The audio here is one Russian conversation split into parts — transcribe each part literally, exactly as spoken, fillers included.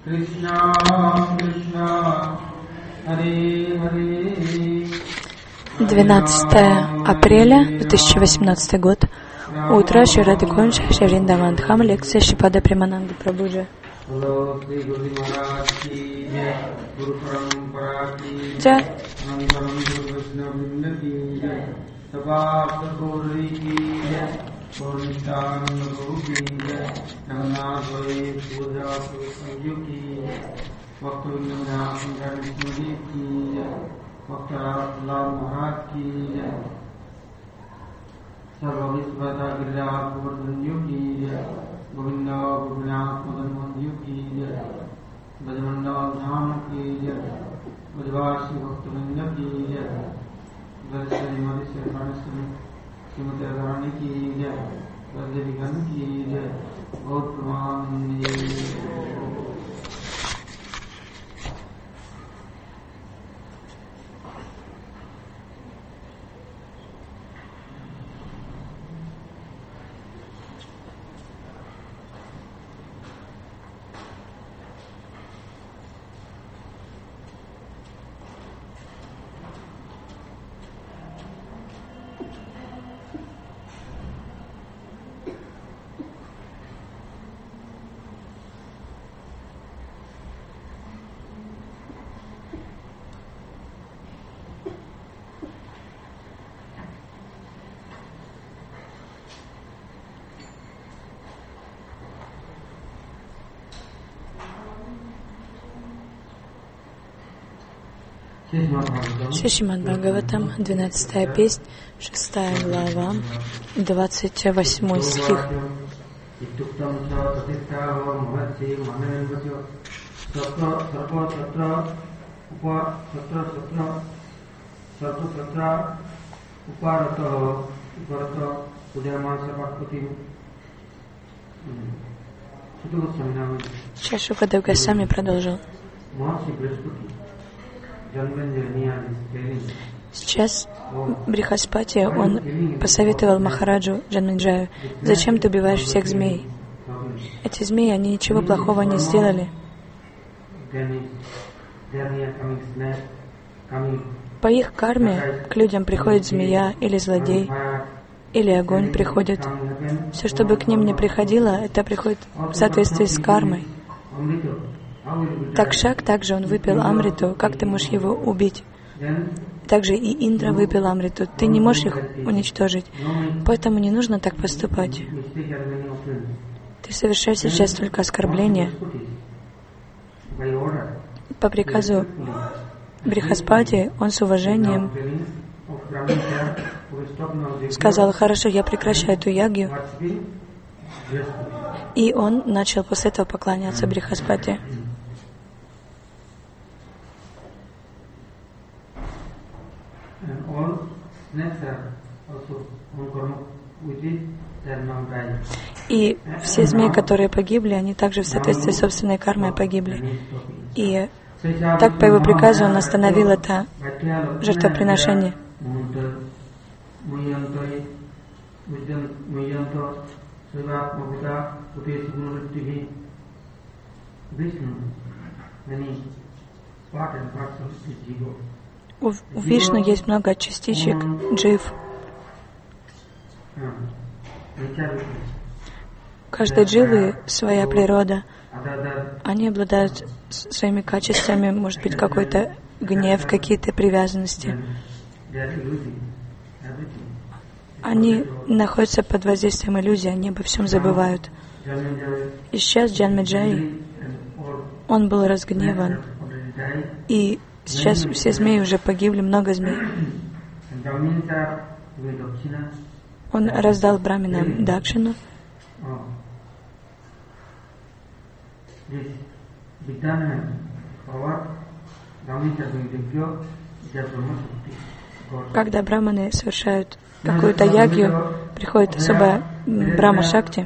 Krishna Krishna Hare Hare. двенадцатое апреля две тысячи восемнадцатый год. Утро. Шри Рада Кунж, Шри Вриндаван Дхам. Лекция Шрипада Премананда Прабхуджи. Джай. सर्वविश्वता गिरिराज गोवर्धन की जय गोविंद गोपीनाथ मदन मोहन की जय ब्रजमंडल धाम की जय ब्रजवासी भक्तवृंद की जय श्री मधु श्री श्रीमती रानी की जय ब्रजगण की जय गौर प्रमानंद। Шримад Бхагаватам, двенадцатая песнь, шестая глава, двадцать восьмой стих. Сейчас Шукадев Госвами продолжил. Сейчас Брихаспати, он посоветовал Махараджу Джанмеджаю: зачем ты убиваешь всех змей? Эти змеи, они ничего плохого не сделали. По их карме к людям приходит змея или злодей, или огонь приходит. Все, что бы к ним не приходило, это приходит в соответствии с кармой. Такшак, также он выпил амриту, как ты можешь его убить? Также и Индра выпил амриту, ты не можешь их уничтожить, поэтому не нужно так поступать. Ты совершаешь сейчас только оскорбление. По приказу Брихаспати, он с уважением сказал: хорошо, я прекращаю эту ягью. И он начал после этого поклоняться Брихаспати. И все змеи, которые погибли, они также в соответствии с собственной кармой погибли. И так по его приказу он остановил это жертвоприношение. У, у Вишну есть много частичек джив. У каждой дживы своя природа. Они обладают своими качествами, может быть, какой-то гнев, какие-то привязанности. Они находятся под воздействием иллюзии, они обо всем забывают. И сейчас Джанмеджай, он был разгневан. И сейчас все змеи уже погибли, много змей. Он раздал браминам дакшину. Когда браманы совершают какую-то ягью, приходит особая брахма-шакти.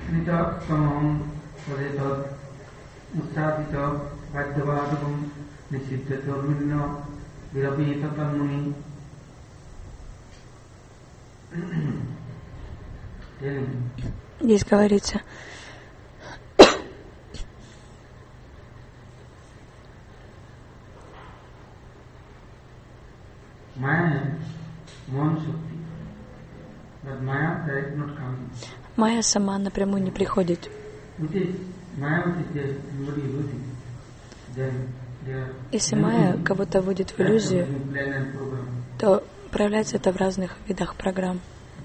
Здесь говорится, майя сама напрямую не приходит. Если майя кого-то вводит в иллюзию, то проявляется это в разных видах программ.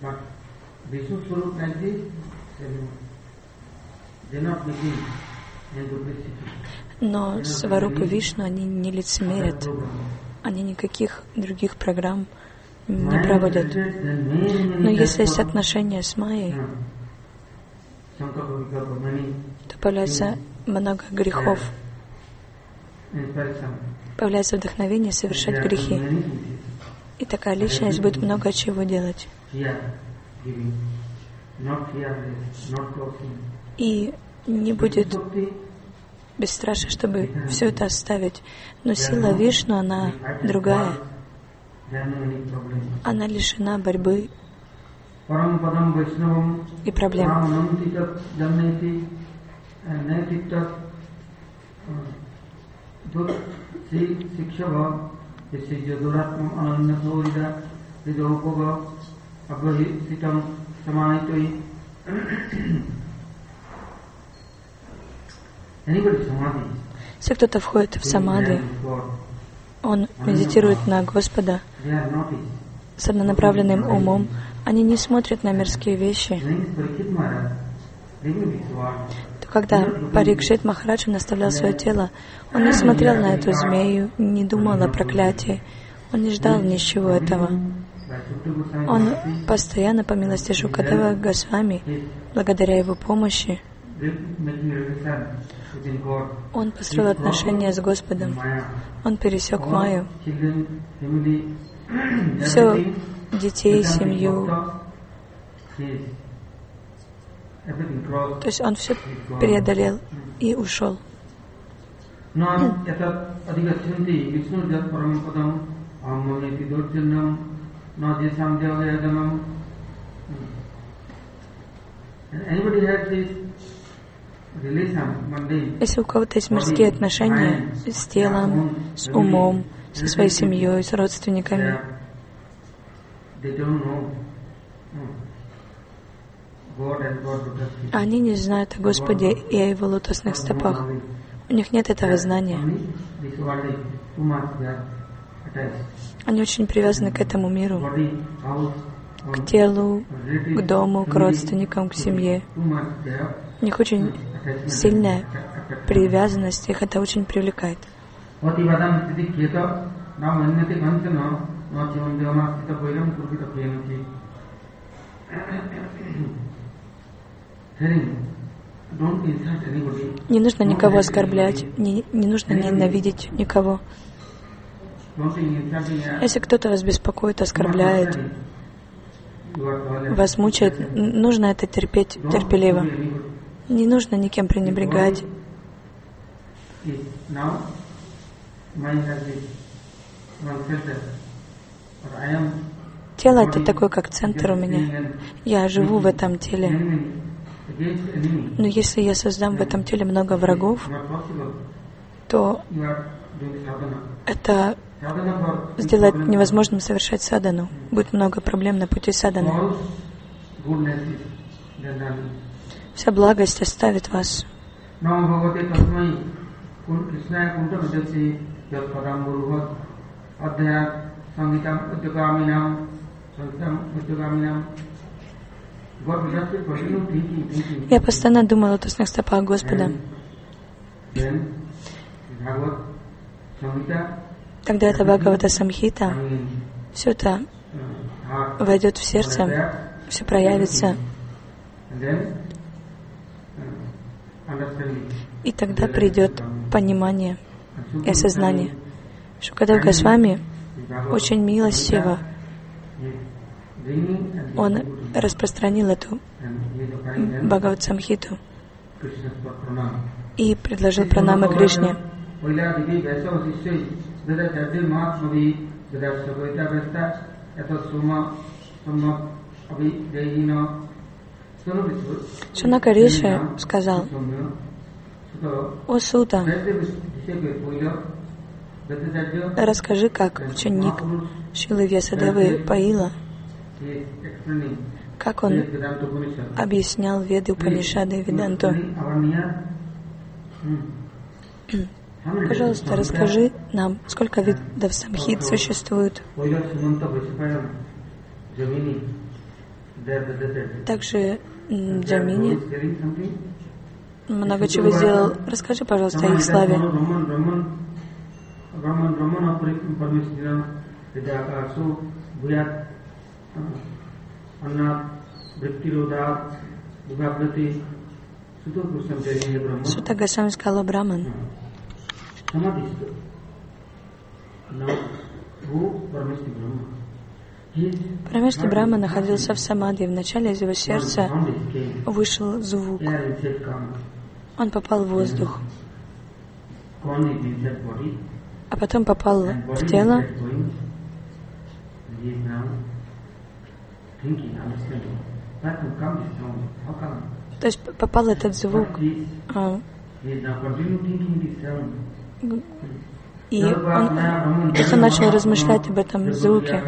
Но Сварупы Вишну, они не лицемерят, они никаких других программ не проводят. Но если есть отношения с майей, то появляется много грехов, появляется вдохновение совершать грехи. И такая личность будет много чего делать. И не будет бесстрашия, чтобы все это оставить. Но сила Вишну, она другая. Она лишена борьбы и проблем. Если кто-то входит в самадхи, он медитирует на Господа с однонаправленным умом, они не смотрят на мирские вещи. То когда Парикшит Махарадж наставлял свое тело, он не смотрел на эту змею, не думал о проклятии, он не ждал ничего этого. Он постоянно, по милости Шукадева Госвами, благодаря его помощи, он построил отношения с Господом, он пересек майю, все, детей, семью. То есть он все преодолел и ушел. Если у кого-то есть мирские отношения с телом, с умом, со своей семьей, с родственниками, они не знают о Господе и о Его лотосных стопах. У них нет этого знания. Они очень привязаны к этому миру, к телу, к дому, к родственникам, к семье. У них очень сильная привязанность, их это очень привлекает. Не нужно никого оскорблять, не, не нужно ненавидеть никого. Если кто-то вас беспокоит, оскорбляет, вас мучает, нужно это терпеть терпеливо. Не нужно никем пренебрегать. Тело — это такой, как центр у меня. Я живу в этом теле. Но если я создам в этом теле много врагов, то это сделает невозможным совершать садану. Будет много проблем на пути саданы. Вся благость оставит вас. Я постоянно думал о лотосных стопах Господа. Когда это Бхагавата Самхита, все это войдет в сердце, все проявится. И тогда придет понимание и осознание. Шукадев Госвами очень милостиво он распространил эту Бхагават Самхиту и предложил пранамы Кришне. Шунака Риши сказал: «О Сута, расскажи, как ученик Шилы Вьясадевы Паила, как он объяснял Веды, Упанишады и Веданту. Пожалуйста, расскажи нам, сколько видов самхит существует». Также Джамини много чего сделал. Расскажи, пожалуйста, о их славе. Сута Госвами сказала Браман. Парамешти Брахма находился в самадхи. Вначале из его сердца вышел звук. Он попал в воздух, а потом попал в тело. То есть попал этот звук, а, и он, он начал размышлять об этом звуке.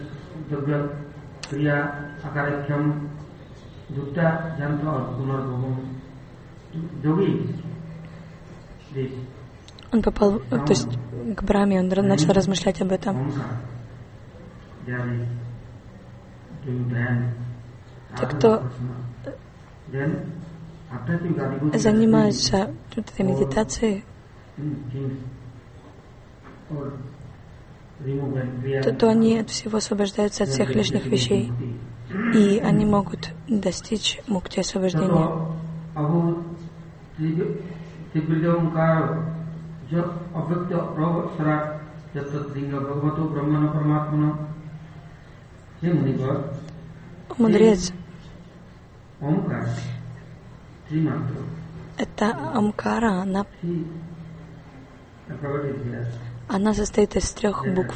Он попал, то есть к Брахме, он начал размышлять об этом. Те, кто занимаются этой медитацией, то, то они от всего освобождаются от всех лишних вещей, и они могут достичь мукти, освобождения. Мудрец. Это Амкара, она, она состоит из трех букв.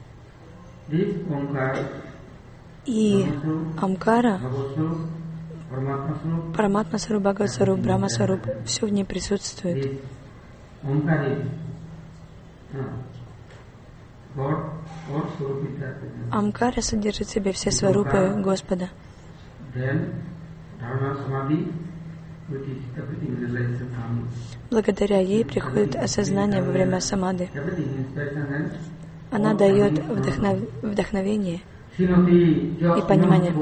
И Амкара, Параматма Саруп, Бхагават Саруп, Брахма Саруп, все в ней присутствует. Амкара содержит в себе все сварупы Господа. Благодаря ей приходит осознание во время самадхи. Она дает вдохнов... вдохновение и понимание.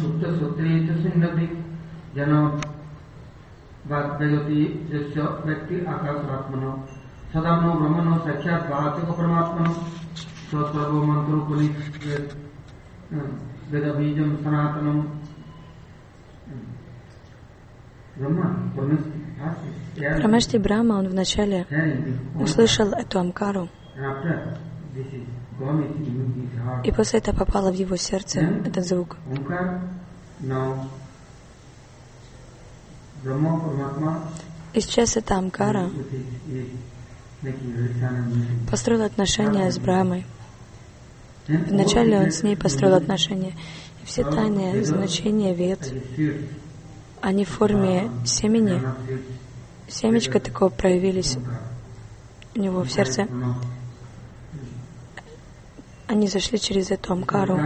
Прамешти Брахма, он вначале услышал эту Амкару, и после этого попало в его сердце этот звук. И сейчас эта Амкара построила отношения с Брахмой. Вначале он с ней построил отношения. И все тайные значения вед, они в форме семени, семечко такого проявились у него в сердце. Они зашли через эту Амкару.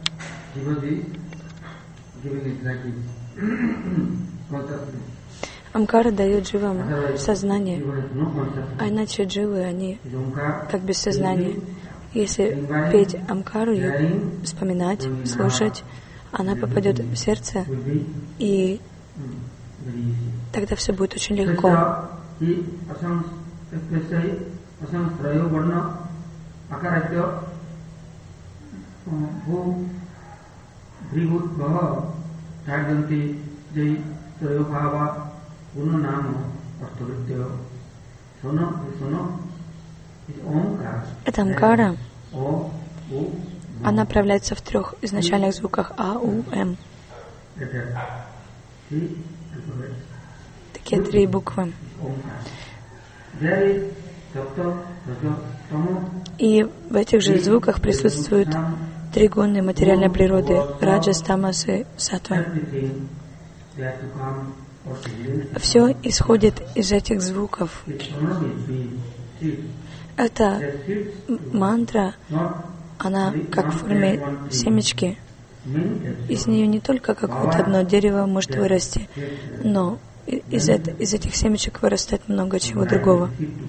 Амкара дает дживам сознание, а иначе дживы, они как без сознания. Если петь Амкару, ее вспоминать, слушать, она попадет в сердце, и тогда все будет очень легко. Эта Амкара, она проявляется в трех изначальных звуках А, У, М. Такие три буквы. И в этих же звуках присутствуют три гуны материальной природы — раджас, тамас и саттва. Все исходит из этих звуков. Эта мантра, она как в форме семечки. Из нее не только какое-то одно дерево может вырасти, но из, это, из этих семечек вырастает много чего другого.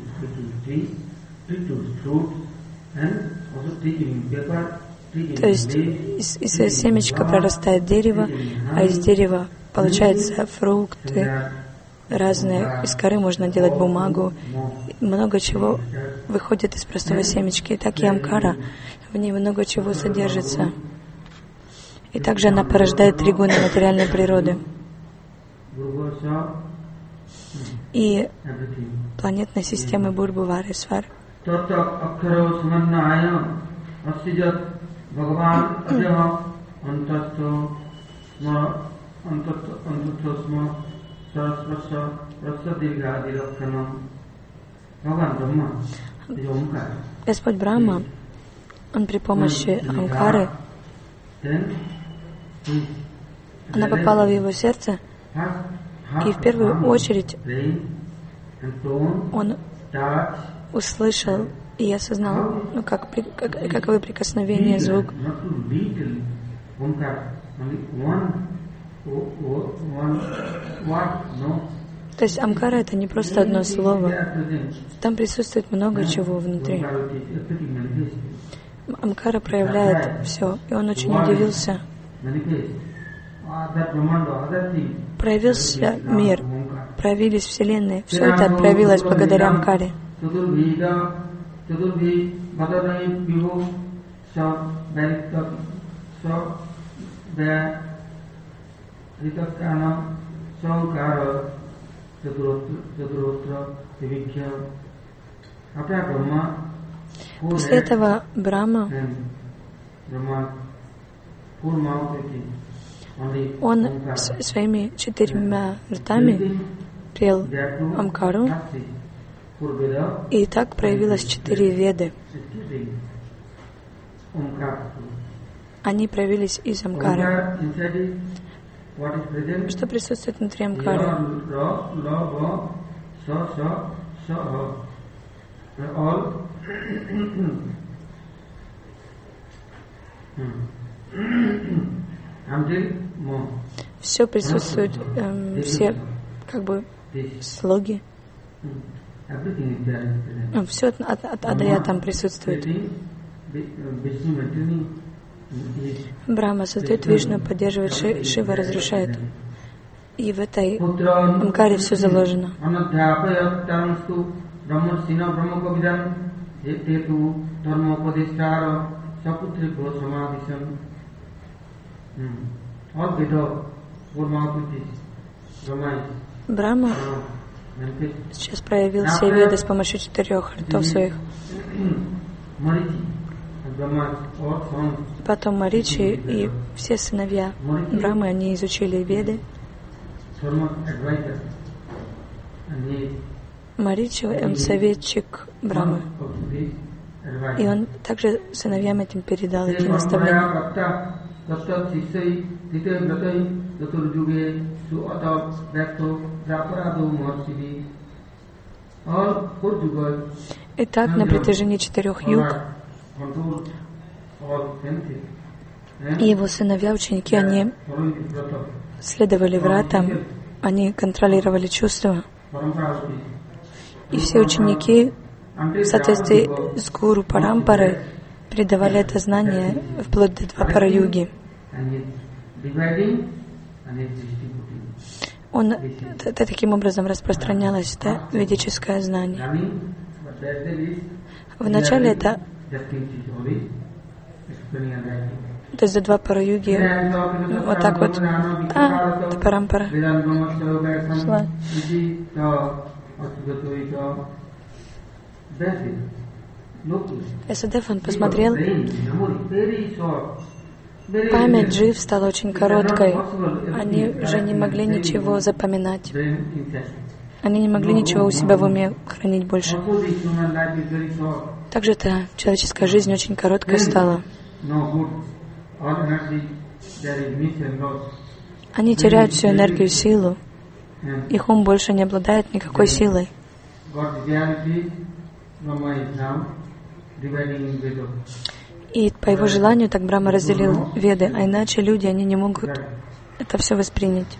То есть из, из семечка прорастает дерево, а из дерева получаются фрукты разные. Из коры можно делать бумагу. Много чего выходит из простого семечки. И так и амкара, в ней много чего содержится. И также она порождает три гуна материальной природы. И планетной системы Бурбу-Варисвар. Господь Брахма, он при помощи Амкары, она попала в его сердце, и в первую очередь он услышал и осознал, ну, как, как, каковы прикосновения, звук. То есть Амкара — это не просто одно слово. Там присутствует много чего внутри. Амкара проявляет все, и он очень удивился. Проявился мир, проявились вселенные. Все это проявилось благодаря Амкаре. После этого Брахма, он своими четырьмя ртами пел Амкару, и так проявилось четыре веды. Они проявились из Амкары. Что присутствует внутри Амкары? Все присутствует, эм, все как бы слоги. Все от, от, от Адая там присутствует. Брахма создает, Вишну поддерживает, Ши, Шива разрушает. И в этой Амкаре все заложено. Брахма сейчас проявил все веды с помощью четырех ртов своих. Потом Маричи и все сыновья Брахмы, они изучили веды. Маричи, он советчик Брахмы. И он также сыновьям этим передал эти наставления. Итак, на протяжении четырех юг и его сыновья, ученики, они следовали вратам, они контролировали чувства. И все ученики в соответствии с гуру Парампарой передавали это знание вплоть до Двапара-юги. Он это таким образом распространялось, это ведическое знание. Вначале это, то есть до Двапара-юги, вот так вот, а, это Парампара шла. Эсадев, он посмотрел, Память джив стала очень короткой. Они уже не могли ничего запоминать. Они не могли ничего у себя в уме хранить больше. Также эта человеческая жизнь очень короткой стала. Они теряют всю энергию и силу. Их ум больше не обладает никакой силой. И по его желанию так Брахма разделил Веды, а иначе люди, они не могут это все воспринять.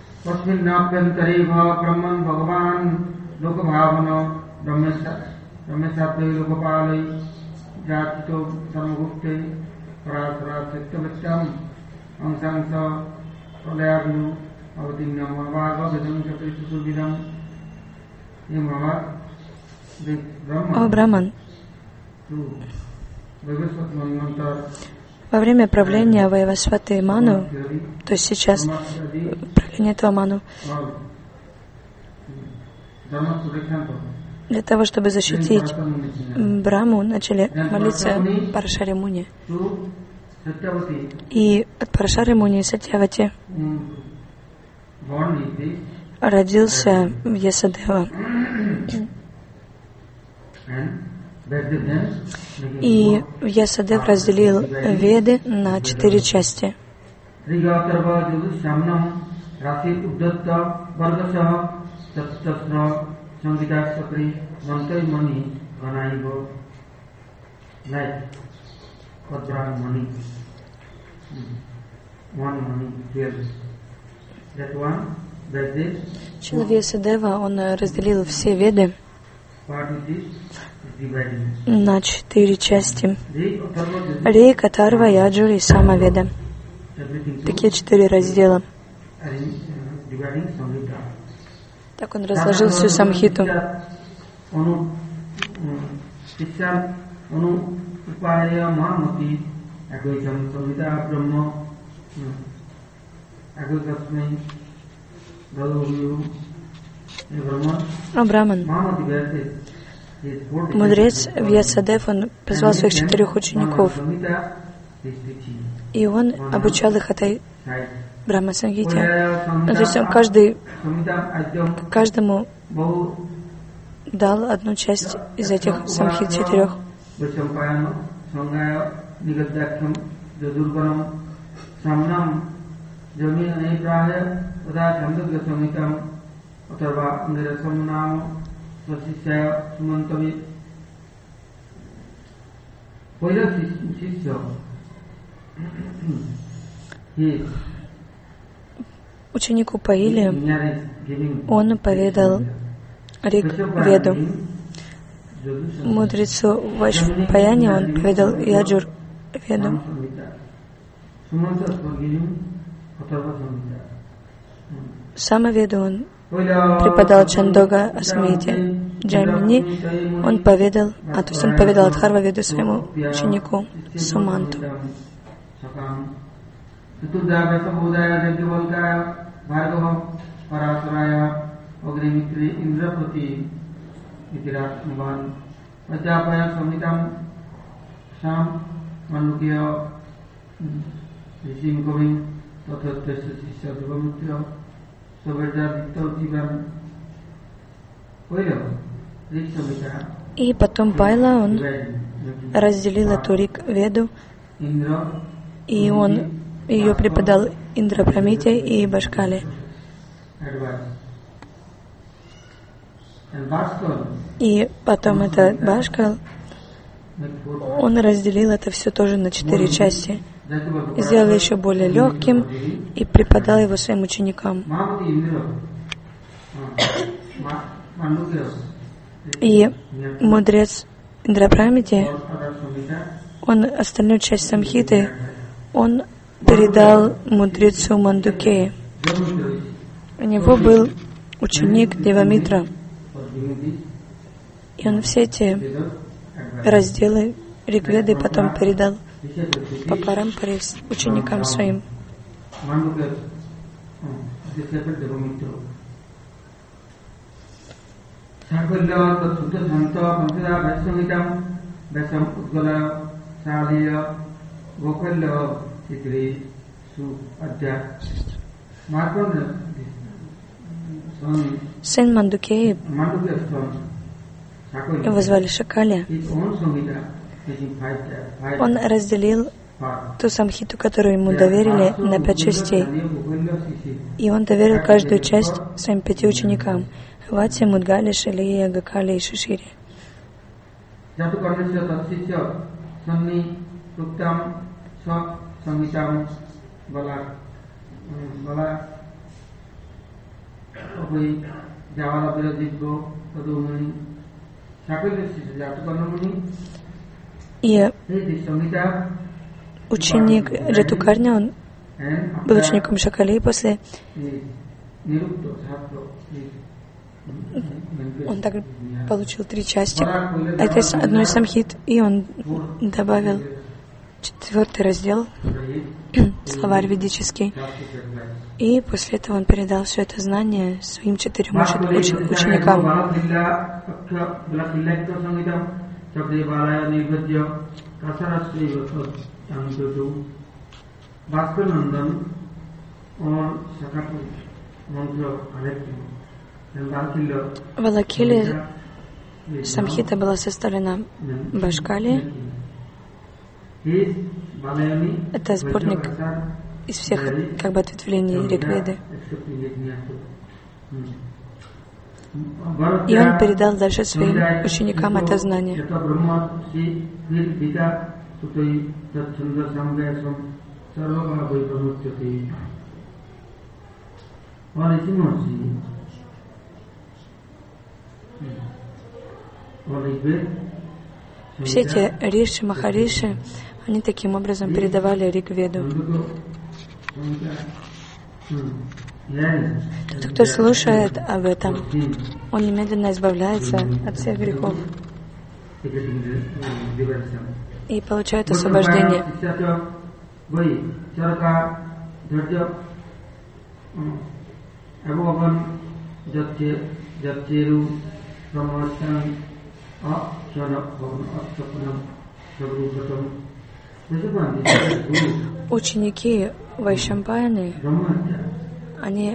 О, Браман, во время правления Вайвасваты Ману, то есть сейчас правление этого Ману, для того, чтобы защитить Браму, начали молиться Парашаре Муни. И от Парашары Муни Сатьявати родился Вьясадева. И Вьясадев разделил Веды на четыре части. Шрила Вьясадева, он разделил все Веды на четыре части. Рейка, Тарва, Яджур и Самаведа. Такие четыре раздела. Так он разложил всю Самхиту. О, Браман, мудрец Вьясадев, он позвал своих четырех учеников, и он обучал их этой Брахма Сангите. Ну, то есть он каждый, каждому дал одну часть из этих самхит четырех. Ученику Паили он поведал Риг Веду. Мудрецу Вайшпаяни он поведал Яджур Веду. Самаведу он преподал Чандога Асамите. Джаймини он поведал, а то есть он поведал Адхарва Веду своему ученику Суманту. И потом Пайла, он разделил эту Риг Веду, и он ее преподал Индра Прамите и Башкале. И потом это Башкал, он разделил это все тоже на четыре части, сделал еще более легким и преподал его своим ученикам. И мудрец Индра-Прамити, он остальную часть Самхиты, он передал мудрецу Мандукее. У него был ученик Девамитра, и он все эти разделы Ригведы потом передал по парампаре ученикам своим. сын Мандукеи, его звали Шакали, он разделил ту самхиту, которую ему доверили, на пять частей. И он доверил каждую часть своим пяти ученикам: Вати, Мудгали, Шалия, Гакали и Шишири. И ученик Джатукарня, он был учеником Шакали, и после он также получил три части этой одной самхит, и он добавил четвертый раздел, словарь ведический, и после этого он передал все это знание своим четырем уч- ученикам. В Алакиле самхита была составлена Башкали. Это сборник из всех как бы ответвлений Ригведы. И он передал дальше своим ученикам это знание. Все эти риши, махариши, они таким образом передавали Ригведу. Тот, кто слушает об этом, он немедленно избавляется от всех грехов и получает освобождение. Ученики Вайшампаяны, они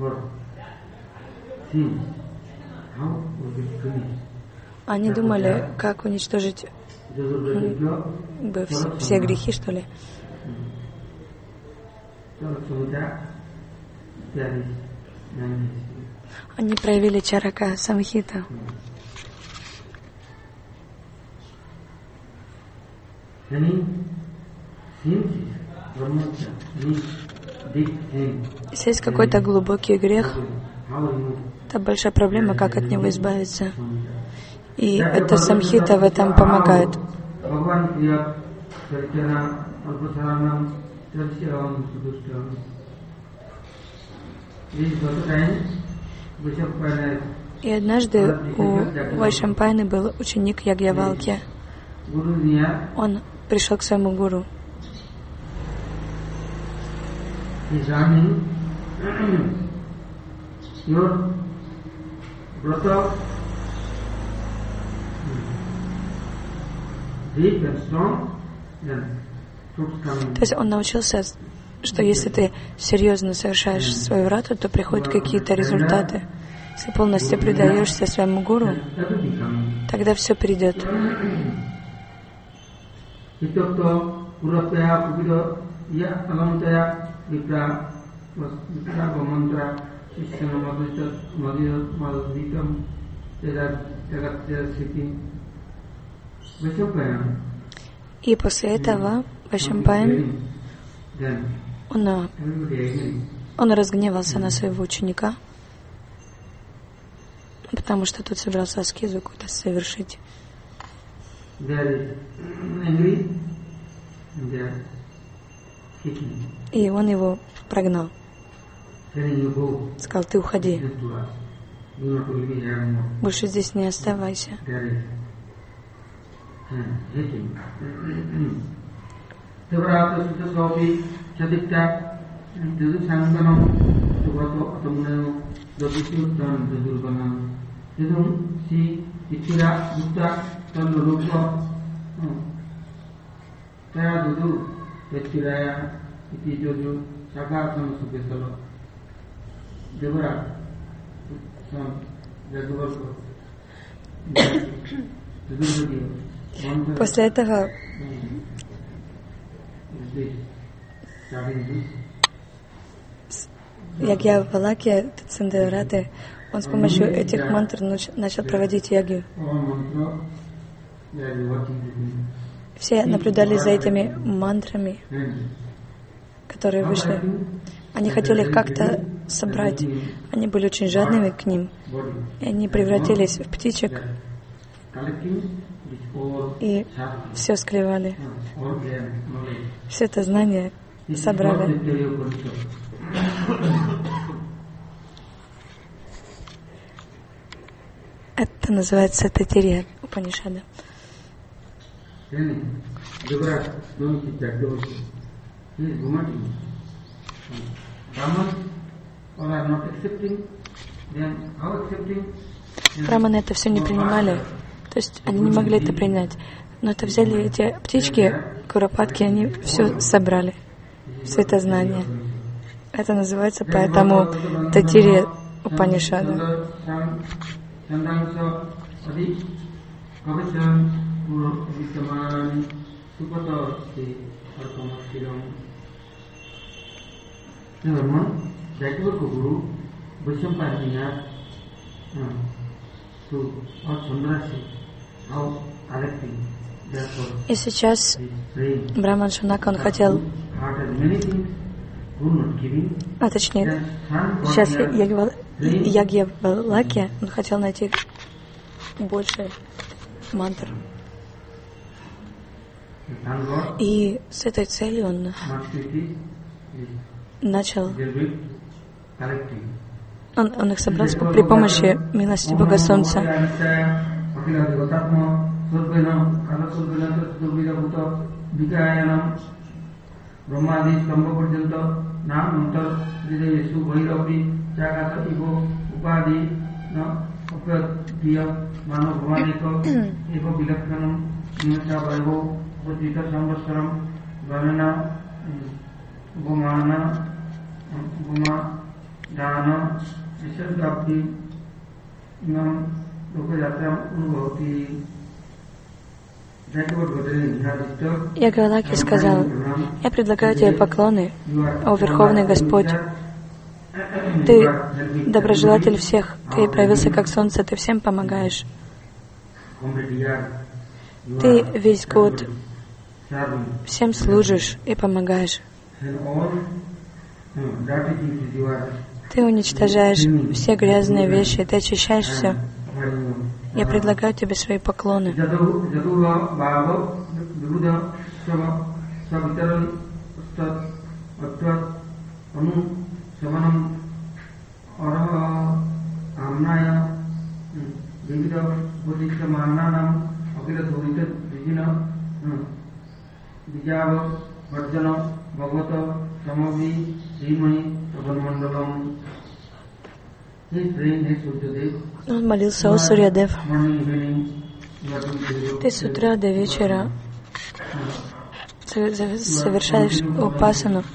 они думали, как уничтожить бы, все, все грехи, что ли. Они проявили чарака самхита. Если есть какой-то глубокий грех, это большая проблема, как от него избавиться. И эта самхита в этом помогает. И однажды у Вайшампайны был ученик Ягьявалки. Он пришел к своему гуру. То есть он научился, что если ты серьезно совершаешь свою врату, то приходят какие-то результаты. Если полностью предаешься своему гуру, тогда все придет. И после этого Вайшампаян, он, он разгневался на своего ученика, потому что тот собирался аскезу какую-то совершить. И он его прогнал. Сказал: ты уходи. Больше здесь не оставайся. После этого Ягьявалакья Цандавраты, он с помощью этих мантр начал проводить ягью. Все наблюдали за этими мантрами, которые вышли. Они хотели их как-то собрать. Они были очень жадными к ним. И они превратились в птичек и все склевали. Все это знание собрали. Это называется Татирия Упанишада. Браманы это все не принимали, то есть они не могли это принять. Но это взяли эти птички, куропатки, они все собрали, все это знание. Это называется поэтому Татирия Упанишада. И сейчас Браман Шунака, он хотел, а точнее, сейчас Ягьявалакья, он хотел найти больше мантр. И с этой целью он начал, он, он их собрал при помощи милости Бога Солнца. Ягьявалакья сказал: я предлагаю тебе поклоны, о Верховный Господь. Ты доброжелатель всех, ты проявился как солнце, ты всем помогаешь. Ты весь год всем служишь и помогаешь. Ты уничтожаешь все грязные вещи, ты очищаешь все. Я предлагаю тебе свои поклоны. Он молился: о Сурьядев, ты с утра до вечера совершаешь упасану,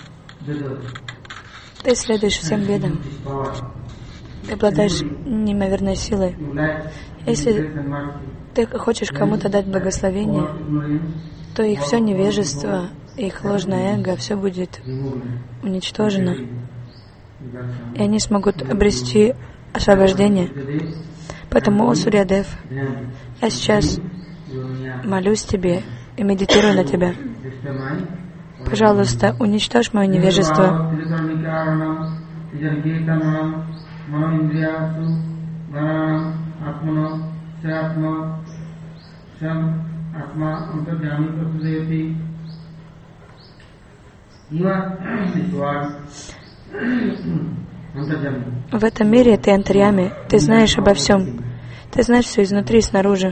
ты следуешь всем бедам, ты обладаешь неимоверной силой. Если ты хочешь кому-то дать благословение, то их все невежество, их ложное эго, все будет уничтожено, и они смогут обрести освобождение. Поэтому, о Сурьядев, я сейчас молюсь тебе и медитирую на тебя. Пожалуйста, уничтожь мое невежество. В этом мире ты антарьями, ты знаешь обо всем. Ты знаешь все изнутри и снаружи.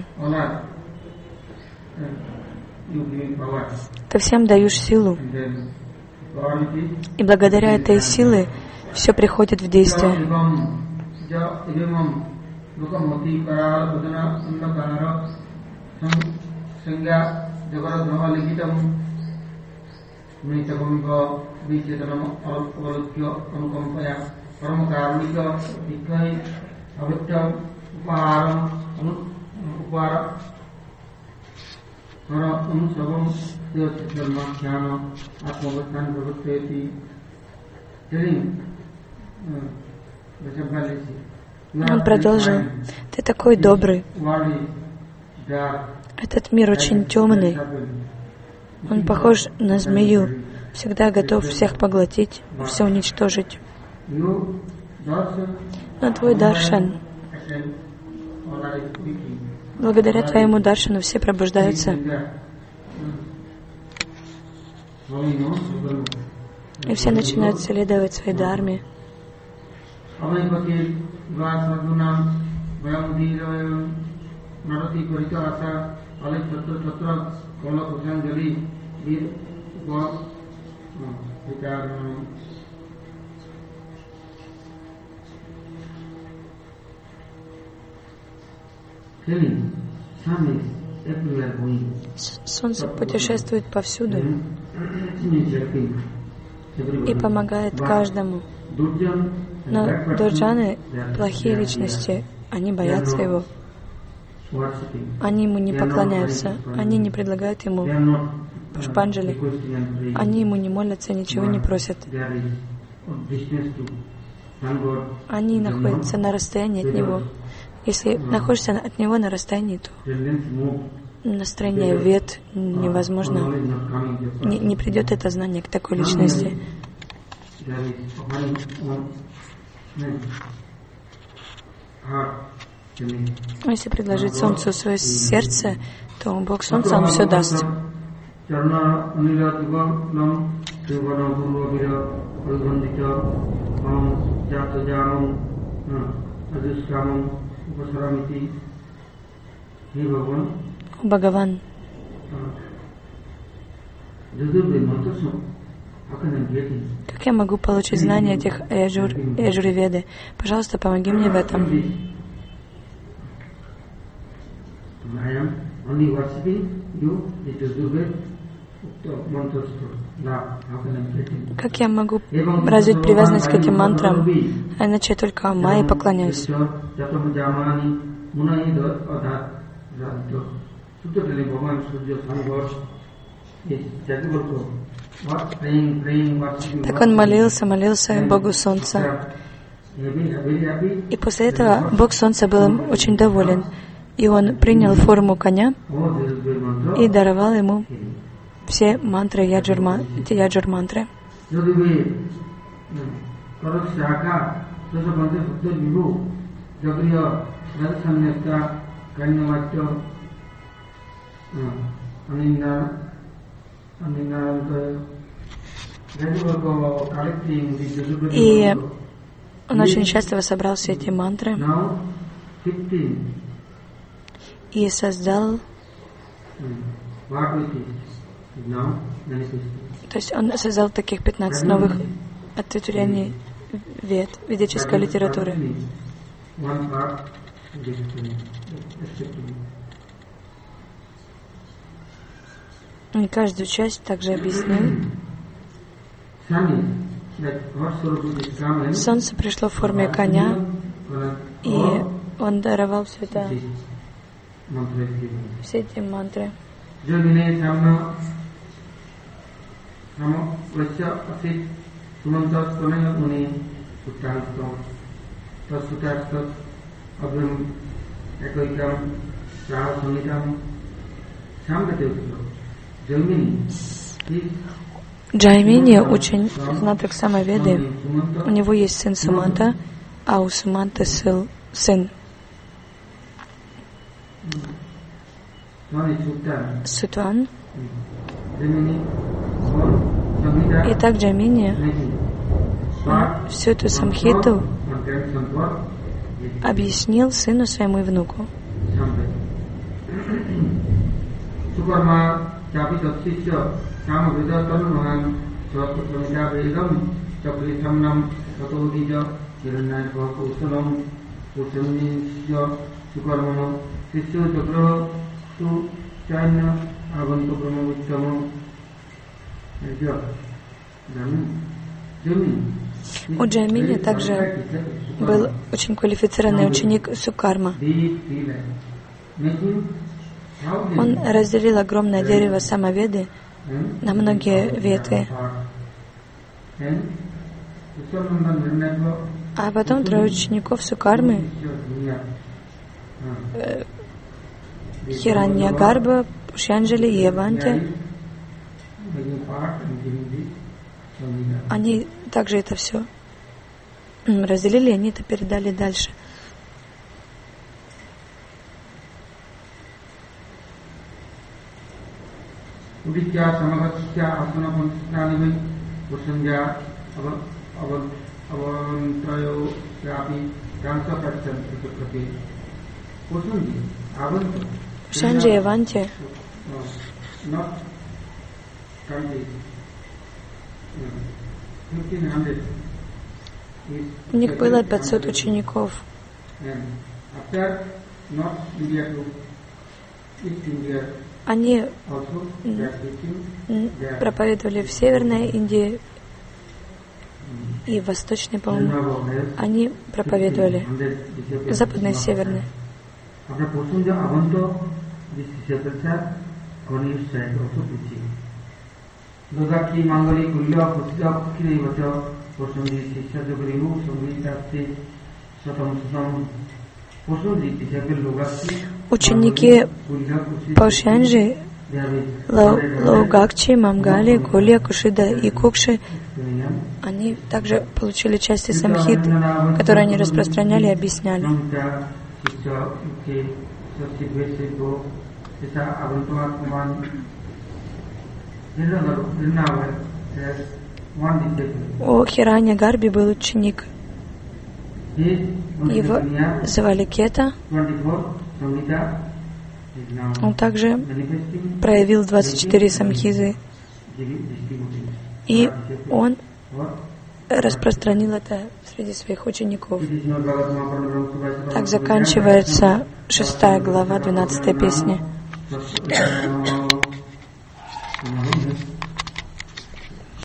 Ты всем даешь силу. И благодаря этой силе все приходит в действие. Он продолжил: ты такой добрый. Этот мир очень темный. Он похож на змею, всегда готов всех поглотить, все уничтожить. Но твой даршан, благодаря твоему даршану все пробуждаются. И все начинают следовать своей дхарме. Солнце путешествует повсюду и помогает каждому. Но дурджаны, плохие личности, они боятся его. Они ему не поклоняются, они не предлагают ему пушпанджали, они ему не молятся, ничего не просят. Они находятся на расстоянии от него. Если находишься от него на расстоянии, то настроение вед невозможно. Не, не придет это знание к такой личности. Если предложить Солнцу свое сердце, то Бог Солнца, Он все даст. О Бхагаван, как я могу получить знания этих Яджур, Яджур-веды? Пожалуйста, помоги мне в этом. Как я могу развить привязанность к этим мантрам, а иначе я только Майе поклоняюсь? Так он молился, молился Богу Солнца. И после этого Бог Солнца был им очень доволен. И он принял форму коня и даровал ему все мантры, яджур, эти яджур-мантры. И он очень счастливо собрал все эти мантры и создал, то есть он создал таких пятнадцать новых ответвлений вед, ведической литературы. И каждую часть также объяснил. Солнце пришло в форме коня, и он даровал все это, все эти мантры. Джаймини, учень знаток Самаведы, у него есть сын Суманта, а у Суманты сын Сутван. Итак, Джаймини всю эту самхиту объяснил сыну своему и внуку. У Джаймини также был очень квалифицированный ученик Сукарма. Он разделил огромное дерево Самаведы на многие ветви. А потом трое учеников Сукармы, э, Хираньягарба, Пушьянджали и Еванти, они также это все разделили, они это передали дальше. Пушьянджи и Еванти у них было пятьсот учеников. Они проповедовали в Северной Индии и в Восточной, по-моему. Они проповедовали в Западной и Северной. Ученики Паушьянджи, Лаугакчи, Мамгали, Гулия, Кушида и Кукши, они также получили части самхит, которые они распространяли и объясняли. У Хираньягарби был ученик. Его звали Кета. Он также проявил двадцать четыре самхизы. И он распространил это среди своих учеников. Так заканчивается шестая глава, двенадцатая песня.